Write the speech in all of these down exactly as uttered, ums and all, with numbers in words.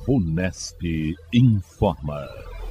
Vunesp informa.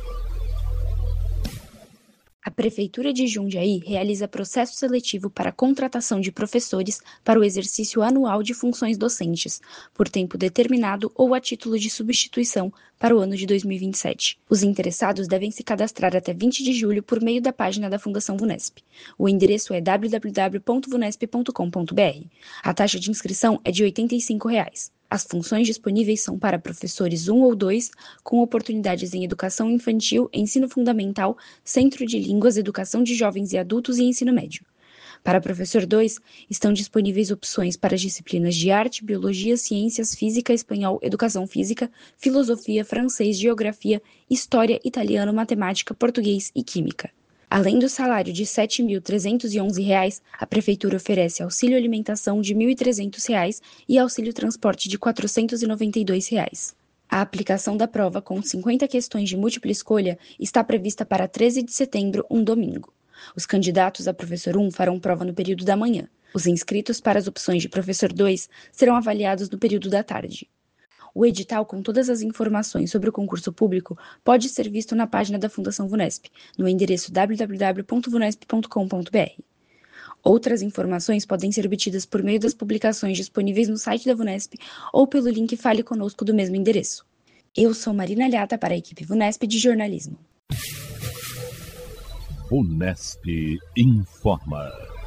A Prefeitura de Jundiaí realiza processo seletivo para a contratação de professores para o exercício anual de funções docentes, por tempo determinado ou a título de substituição para o ano de dois mil e vinte e sete. Os interessados devem se cadastrar até vinte de julho por meio da página da Fundação Vunesp. O endereço é w w w ponto vunesp ponto com ponto b r. A taxa de inscrição é de oitenta e cinco reais. As funções disponíveis são para professores um ou dois, com oportunidades em educação infantil, ensino fundamental, centro de línguas, educação de jovens e adultos e ensino médio. Para professor dois, estão disponíveis opções para as disciplinas de arte, biologia, ciências, física, espanhol, educação física, filosofia, francês, geografia, história, italiano, matemática, português e química. Além do salário de sete mil trezentos e onze reais, a Prefeitura oferece auxílio alimentação de mil e trezentos reais e auxílio transporte de quatrocentos e noventa e dois reais. A aplicação da prova com cinquenta questões de múltipla escolha está prevista para treze de setembro, um domingo. Os candidatos a professor um farão prova no período da manhã. Os inscritos para as opções de professor dois serão avaliados no período da tarde. O edital com todas as informações sobre o concurso público pode ser visto na página da Fundação Vunesp, no endereço w w w ponto vunesp ponto com ponto b r. Outras informações podem ser obtidas por meio das publicações disponíveis no site da Vunesp ou pelo link Fale Conosco do mesmo endereço. Eu sou Marina Lhata para a equipe Vunesp de jornalismo. Vunesp informa.